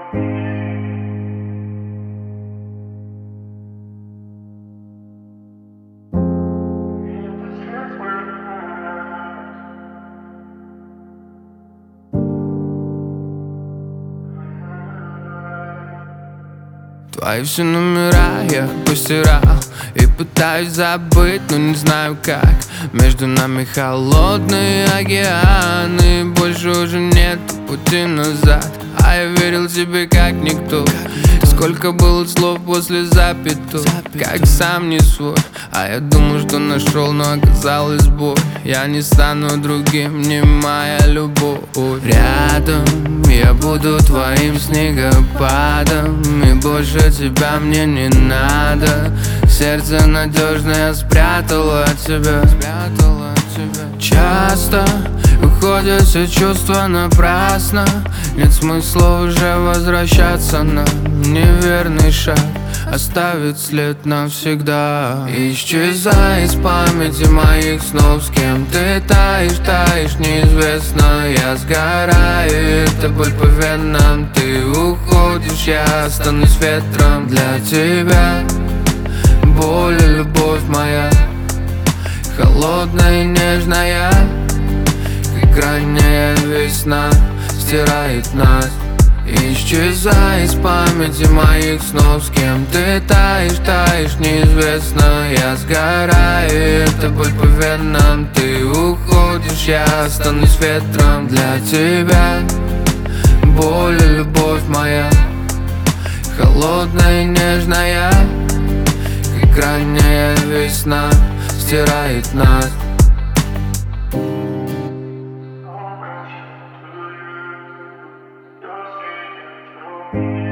Твои все номера я постирал и пытаюсь забыть, но не знаю как. Между нами холодный океан, и больше уже нет пути назад. А я верил тебе как никто. Сколько было слов после запятых, как сам не свой. А я думал, что нашел, но оказалось боль. Я не стану другим, не моя любовь. Рядом я буду твоим снегопадом, и больше тебя мне не надо. Сердце надежное спрятало от тебя. Часто выходят все чувства напрасно. Нет смысла уже возвращаться на неверный шаг. Оставит след навсегда. Исчезай из памяти моих снов. С кем ты таешь, таешь неизвестно. Я сгораю, это боль по венам. Ты уходишь, я останусь ветром для тебя. Боль и любовь моя, холодная и нежная, как ранняя весна стирает нас. Исчезай из памяти моих снов. С кем ты таешь, таешь неизвестно. Я сгораю, это боль по венам. Ты уходишь, я останусь ветром для тебя. Боль и любовь моя, холодная и нежная, как ранняя весна стирает нас. Thank you.